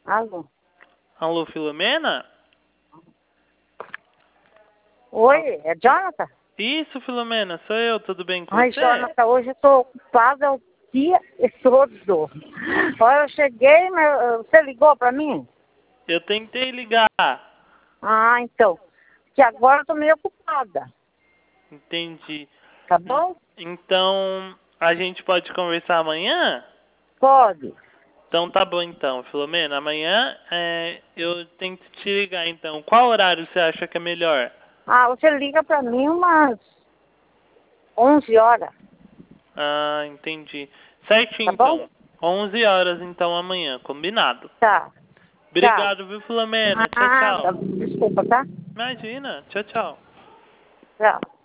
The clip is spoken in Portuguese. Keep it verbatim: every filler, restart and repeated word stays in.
Alô? Alô, Filomena? Oi, é Jonathan? Isso, Filomena, sou eu, tudo bem com Ai, você? Jonathan, hoje eu tô ocupada o dia todo. Olha, eu cheguei, mas você ligou pra mim? Eu tentei ligar. Ah, então. Que agora eu tô meio ocupada. Entendi. Tá bom? Então, a gente pode conversar amanhã? Pode. Então tá bom então, Filomena. Amanhã é, eu tento te ligar então. Qual horário você acha que é melhor? Ah, você liga pra mim umas onze horas. Ah, entendi. Certinho Tá bom? então. onze horas então amanhã, combinado. Tá. Tchau. Obrigado, viu, Filomena? Tchau, Nada. tchau. Desculpa, tá? Imagina. Tchau, tchau. Tchau.